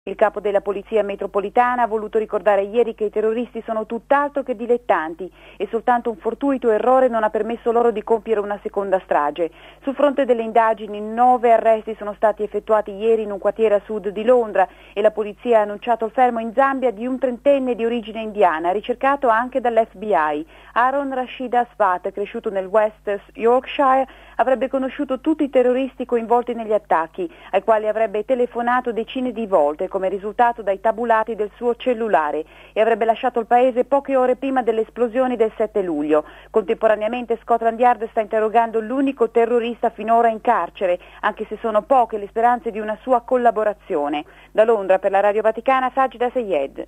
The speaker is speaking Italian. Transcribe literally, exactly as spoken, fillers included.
Il capo della Polizia Metropolitana ha voluto ricordare ieri che i terroristi sono tutt'altro che dilettanti e soltanto un fortuito errore non ha permesso loro di compiere una seconda strage. Sul fronte delle indagini, nove arresti sono stati effettuati ieri in un quartiere a sud di Londra e la polizia ha annunciato il fermo in Zambia di un trentenne di origine indiana, ricercato anche dall'F B I. Aaron Rashid Asfat, cresciuto nel West Yorkshire, avrebbe conosciuto tutti i terroristi coinvolti negli attacchi, ai quali avrebbe telefonato decine di volte come risultato dai tabulati del suo cellulare, e avrebbe lasciato il paese poche ore prima delle esplosioni del sette luglio. Contemporaneamente Scotland Yard sta interrogando l'unico terrorista finora in carcere, anche se sono poche le speranze di una sua collaborazione. Da Londra per la Radio Vaticana, Sajida Seyed.